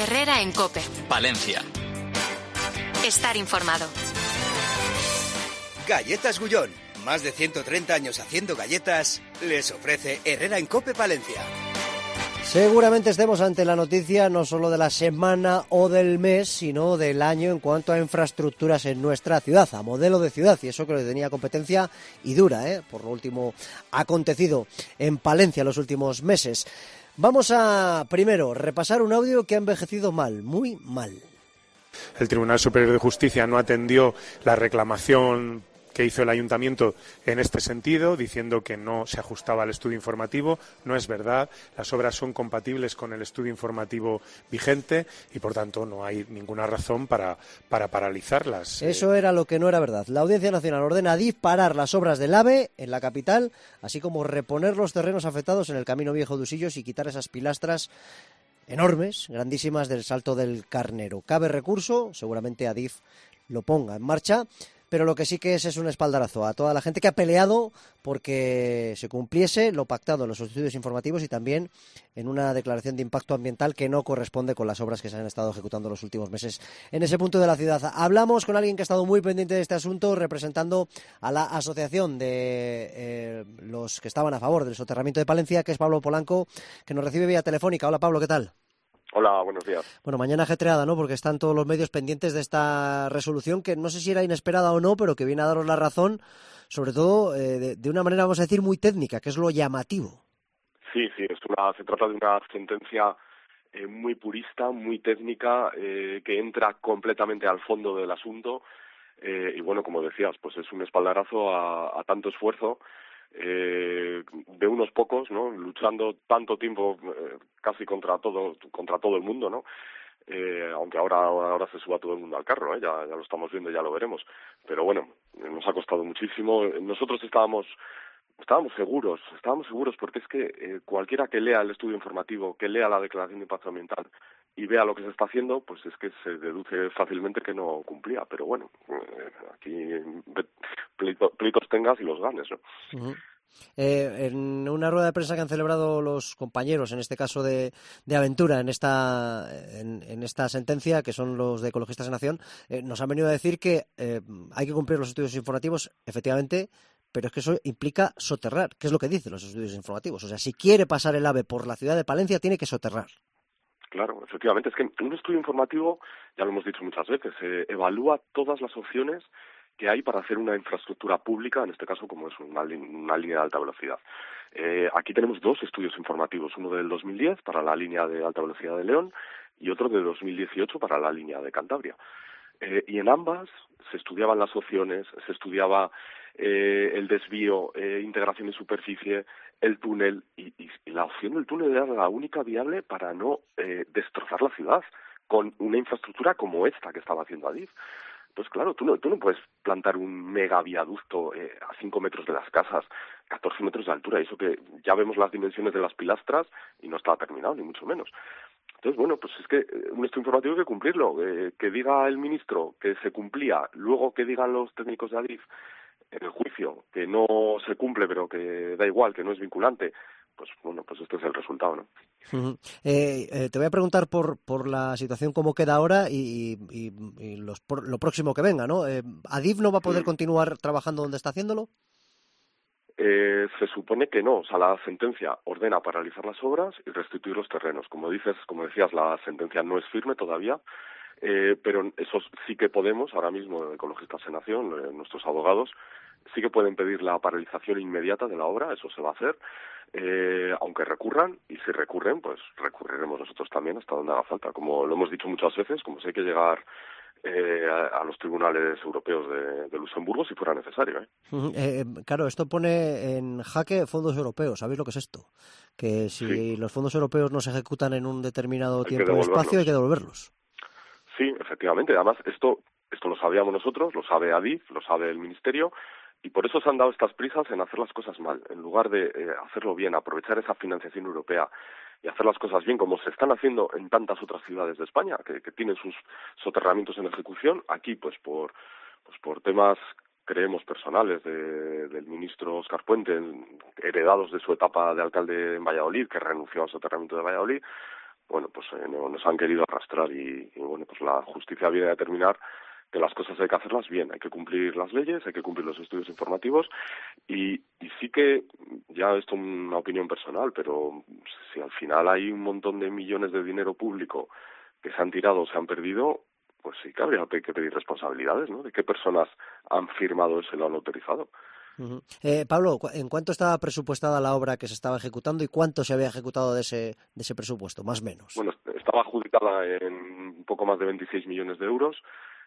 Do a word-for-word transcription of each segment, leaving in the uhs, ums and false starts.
Herrera en COPE. Palencia. Estar informado. Galletas Gullón. Más de ciento treinta años haciendo galletas, les ofrece Herrera en COPE Palencia. Seguramente estemos ante la noticia no solo de la semana o del mes, sino del año en cuanto a infraestructuras en nuestra ciudad, a modelo de ciudad, y eso que le tenía competencia y dura, ¿eh? por lo último acontecido en Palencia en los últimos meses. Vamos a, primero, repasar un audio que ha envejecido mal, muy mal. El Tribunal Superior de Justicia no atendió la reclamación que hizo el Ayuntamiento en este sentido, diciendo que no se ajustaba al estudio informativo. No es verdad, las obras son compatibles con el estudio informativo vigente y, por tanto, no hay ninguna razón para, para paralizarlas. Eso era lo que no era verdad. La Audiencia Nacional ordena a Adif parar las obras del AVE en la capital, así como reponer los terrenos afectados en el Camino Viejo de Usillos y quitar esas pilastras enormes, grandísimas del Salto del Carnero. Cabe recurso, seguramente Adif lo ponga en marcha, pero lo que sí que es es un espaldarazo a toda la gente que ha peleado porque se cumpliese lo pactado en los estudios informativos y también en una declaración de impacto ambiental que no corresponde con las obras que se han estado ejecutando los últimos meses en ese punto de la ciudad. Hablamos con alguien que ha estado muy pendiente de este asunto, representando a la asociación de eh, los que estaban a favor del soterramiento de Palencia, que es Pablo Polanco, que nos recibe vía telefónica. Hola, Pablo, ¿qué tal? Hola, buenos días. Bueno, mañana ajetreada, ¿no? Porque están todos los medios pendientes de esta resolución que no sé si era inesperada o no, pero que viene a daros la razón, sobre todo eh, de, de una manera, vamos a decir, muy técnica, que es lo llamativo. Sí, sí, es una, se trata de una sentencia eh, muy purista, muy técnica, eh, que entra completamente al fondo del asunto eh, y, bueno, como decías, pues es un espaldarazo a, a tanto esfuerzo Eh, de unos pocos, ¿no? Luchando tanto tiempo eh, casi contra todo contra todo el mundo, ¿no? Eh, aunque ahora ahora se suba todo el mundo al carro, ¿eh? ya ya lo estamos viendo, ya lo veremos, pero bueno, nos ha costado muchísimo. Nosotros estábamos estábamos seguros, estábamos seguros porque es que eh, cualquiera que lea el estudio informativo, que lea la declaración de impacto ambiental y vea lo que se está haciendo, pues es que se deduce fácilmente que no cumplía. Pero bueno, eh, aquí pleito, pleitos tengas y los ganes, ¿no? Uh-huh. Eh, en una rueda de prensa que han celebrado los compañeros, en este caso de, de Aventura, en esta en, en esta sentencia, que son los de Ecologistas en Acción, eh, nos han venido a decir que eh, hay que cumplir los estudios informativos, efectivamente, pero es que eso implica soterrar, que es lo que dicen los estudios informativos. O sea, si quiere pasar el AVE por la ciudad de Palencia, tiene que soterrar. Claro, efectivamente, es que un estudio informativo, ya lo hemos dicho muchas veces, eh, evalúa todas las opciones que hay para hacer una infraestructura pública, en este caso como es una, una línea de alta velocidad. Eh, aquí tenemos dos estudios informativos, uno del dos mil diez para la línea de alta velocidad de León y otro de dos mil dieciocho para la línea de Cantabria. Eh, y en ambas se estudiaban las opciones, se estudiaba eh, el desvío, eh, integración de superficie, el túnel, y, y, y la opción del túnel era la única viable para no eh, destrozar la ciudad con una infraestructura como esta que estaba haciendo Adif. Pues claro, tú no, tú no puedes plantar un mega viaducto eh, a cinco metros de las casas, catorce metros de altura, y eso que ya vemos las dimensiones de las pilastras y no estaba terminado, ni mucho menos. Entonces, bueno, pues es que un estudio informativo hay que cumplirlo, eh, que diga el ministro que se cumplía, luego que digan los técnicos de Adif en el juicio que no se cumple, pero que da igual, que no es vinculante, pues bueno, pues este es el resultado, ¿no? Uh-huh. eh, eh, te voy a preguntar por por la situación cómo queda ahora y, y, y los, por, lo próximo que venga, ¿no? Eh, ¿Adif no va a poder sí. continuar trabajando donde está haciéndolo? Eh, se supone que no, o sea, la sentencia ordena paralizar las obras y restituir los terrenos. Como dices, como decías, la sentencia no es firme todavía, eh, pero eso sí que podemos, ahora mismo, Ecologistas en Acción, eh, nuestros abogados, sí que pueden pedir la paralización inmediata de la obra, eso se va a hacer, eh, aunque recurran, y si recurren, pues recurriremos nosotros también hasta donde haga falta. Como lo hemos dicho muchas veces, como si hay que llegar Eh, a, a los tribunales europeos de, de Luxemburgo si fuera necesario. ¿eh? Uh-huh. Eh, claro, esto pone en jaque fondos europeos. ¿Sabéis lo que es esto? Que si sí. los fondos europeos no se ejecutan en un determinado hay tiempo o espacio, hay que devolverlos. Sí, efectivamente. Además, esto esto lo sabíamos nosotros, lo sabe Adif, lo sabe el Ministerio, y por eso se han dado estas prisas en hacer las cosas mal, en lugar de eh, hacerlo bien, aprovechar esa financiación europea y hacer las cosas bien, como se están haciendo en tantas otras ciudades de España, que, que tienen sus soterramientos en ejecución. Aquí, pues por pues por temas, creemos, personales de, del ministro Óscar Puente, heredados de su etapa de alcalde en Valladolid, que renunció al soterramiento de Valladolid, bueno, pues eh, no, nos han querido arrastrar y, y, bueno, pues la justicia viene a determinar que las cosas hay que hacerlas bien, hay que cumplir las leyes, hay que cumplir los estudios informativos y, y sí que, ya esto es una opinión personal, pero si al final hay un montón de millones de dinero público que se han tirado o se han perdido, pues sí que habría que pedir responsabilidades, ¿no? ¿De qué personas han firmado eso y lo han autorizado? Uh-huh. Eh, Pablo, ¿en cuánto estaba presupuestada la obra que se estaba ejecutando y cuánto se había ejecutado de ese de ese presupuesto, más o menos? Bueno, estaba adjudicada en un poco más de veintiséis millones de euros.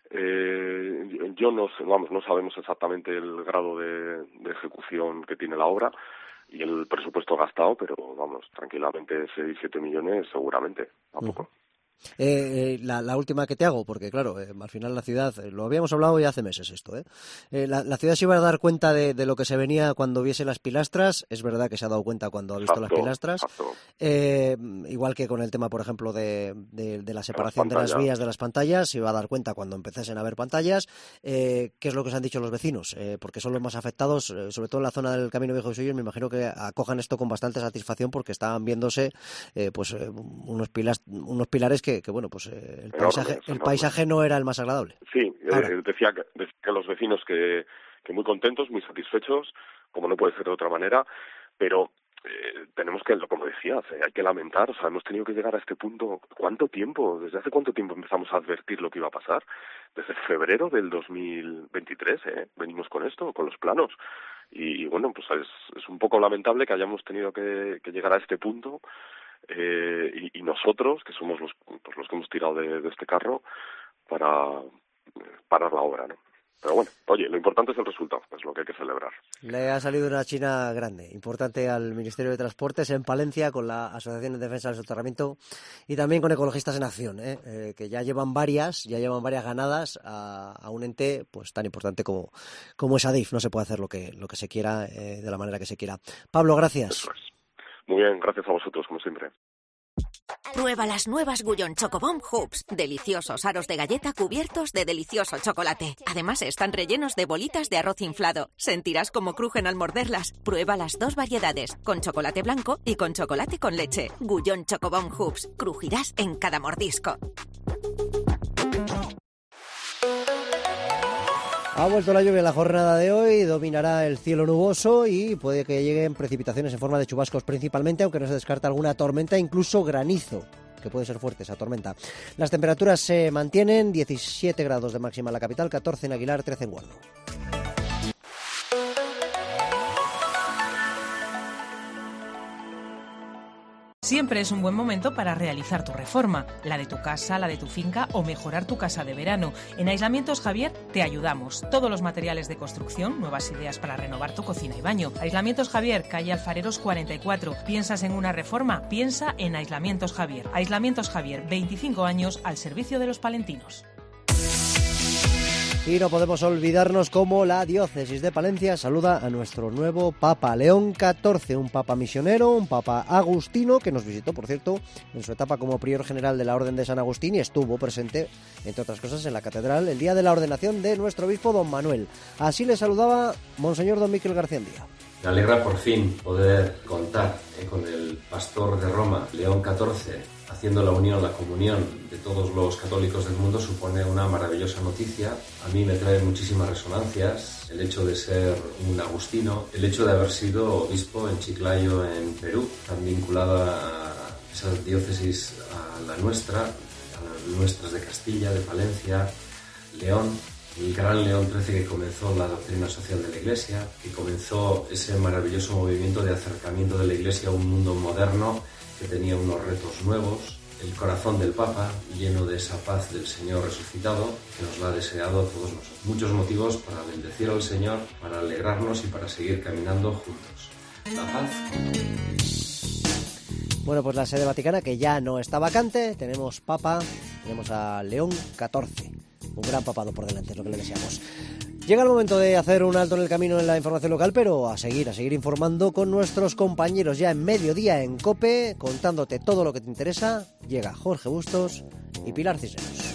Eh, yo no sé, vamos, no sabemos exactamente el grado de, de ejecución que tiene la obra y el presupuesto gastado, pero vamos, tranquilamente seis, siete millones seguramente, tampoco. Uh-huh. Eh, eh, la, la última que te hago, porque claro, eh, al final la ciudad, eh, lo habíamos hablado ya hace meses esto, ¿eh? Eh, la, la ciudad se iba a dar cuenta de, de lo que se venía cuando viese las pilastras, es verdad que se ha dado cuenta cuando ha visto exacto, las pilastras, eh, igual que con el tema, por ejemplo, de, de, de la separación de las, de las vías de las pantallas, se iba a dar cuenta cuando empecesen a haber pantallas. Eh, ¿qué es lo que os han dicho los vecinos? Eh, porque son los más afectados, eh, sobre todo en la zona del Camino Viejo de Usillos, me imagino que acojan esto con bastante satisfacción porque estaban viéndose eh, pues eh, unos, pilas, unos pilares que Que, que bueno, pues eh, el paisaje el paisaje no era el más agradable. Sí, eh, decía, que, decía que los vecinos que, que muy contentos, muy satisfechos, como no puede ser de otra manera, pero eh, tenemos que, como decías, eh, hay que lamentar, o sea, hemos tenido que llegar a este punto. ¿Cuánto tiempo? ¿Desde hace cuánto tiempo empezamos a advertir lo que iba a pasar? Desde febrero del dos mil veintitrés, ¿eh? Venimos con esto, con los planos. Y, y bueno, pues es, es un poco lamentable que hayamos tenido que, que llegar a este punto. Eh, y, y nosotros, que somos los, pues los que hemos tirado de, de este carro para parar la obra, ¿no? Pero bueno, oye, lo importante es el resultado, es lo que hay que celebrar. Le ha salido una china grande, importante al Ministerio de Transportes en Palencia, con la Asociación de Defensa del Soterramiento y también con Ecologistas en Acción, ¿eh? Eh, que ya llevan varias, ya llevan varias ganadas a, a un ente pues tan importante como, como es Adif. No se puede hacer lo que, lo que se quiera eh, de la manera que se quiera. Pablo, gracias. Eso es. Muy bien, gracias a vosotros, como siempre. Prueba las nuevas Gullón Chocobomb Hoops. Deliciosos aros de galleta cubiertos de delicioso chocolate. Además están rellenos de bolitas de arroz inflado. Sentirás cómo crujen al morderlas. Prueba las dos variedades, con chocolate blanco y con chocolate con leche. Gullón Chocobomb Hoops. Crujirás en cada mordisco. Ha vuelto la lluvia en la jornada de hoy, dominará el cielo nuboso y puede que lleguen precipitaciones en forma de chubascos principalmente, aunque no se descarta alguna tormenta, incluso granizo, que puede ser fuerte esa tormenta. Las temperaturas se mantienen, diecisiete grados de máxima en la capital, catorce en Aguilar, trece en Guardo. Siempre es un buen momento para realizar tu reforma, la de tu casa, la de tu finca o mejorar tu casa de verano. En Aislamientos Javier te ayudamos. Todos los materiales de construcción, nuevas ideas para renovar tu cocina y baño. Aislamientos Javier, calle Alfareros cuarenta y cuatro. ¿Piensas en una reforma? Piensa en Aislamientos Javier. Aislamientos Javier, veinticinco años al servicio de los palentinos. Y no podemos olvidarnos cómo la diócesis de Palencia saluda a nuestro nuevo Papa León catorce, un Papa misionero, un Papa agustino, que nos visitó, por cierto, en su etapa como prior general de la Orden de San Agustín y estuvo presente, entre otras cosas, en la catedral el día de la ordenación de nuestro obispo don Manuel. Así le saludaba Monseñor don Miquel García Díaz. Me alegra por fin poder contar eh, con el pastor de Roma, León catorce, haciendo la unión, la comunión de todos los católicos del mundo. Supone una maravillosa noticia. A mí me trae muchísimas resonancias el hecho de ser un agustino, el hecho de haber sido obispo en Chiclayo, en Perú, tan vinculada a esa diócesis a la nuestra, a las nuestras de Castilla, de Palencia, León. El gran León trece, que comenzó la doctrina social de la Iglesia, que comenzó ese maravilloso movimiento de acercamiento de la Iglesia a un mundo moderno que tenía unos retos nuevos. El corazón del Papa, lleno de esa paz del Señor resucitado, que nos la ha deseado a todos nosotros. Muchos motivos para bendecir al Señor, para alegrarnos y para seguir caminando juntos. La paz. Bueno, pues la sede vaticana, que ya no está vacante, tenemos Papa, tenemos a León catorce. Un gran papado por delante, es lo que le deseamos. Llega el momento de hacer un alto en el camino en la información local, pero a seguir, a seguir informando con nuestros compañeros ya en mediodía en COPE, contándote todo lo que te interesa. Llega Jorge Bustos y Pilar Cisneros.